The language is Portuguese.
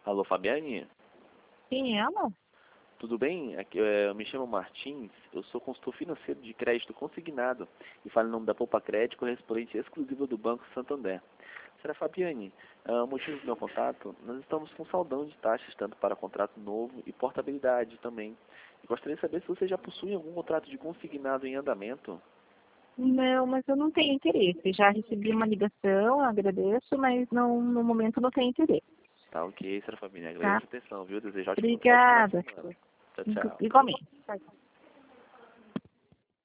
Alô, Fabiane? Quem é, amor? Tudo bem? Eu me chamo Martins, eu sou consultor financeiro de crédito consignado e falo em nome da Poupa Crédito, correspondente exclusiva do Banco Santander. Senhora Fabiane, o motivo do meu contato, nós estamos com saldão de taxas tanto para contrato novo e portabilidade também. E gostaria de saber se você já possui algum contrato de consignado em andamento. Não, mas eu não tenho interesse. Já recebi uma ligação, agradeço, mas não, no momento não tenho interesse, Tá ok, senhora Fabiane, tá? agradeço a atenção, viu? Desejo ótima Obrigada. semana. Tchau, tchau. Igualmente.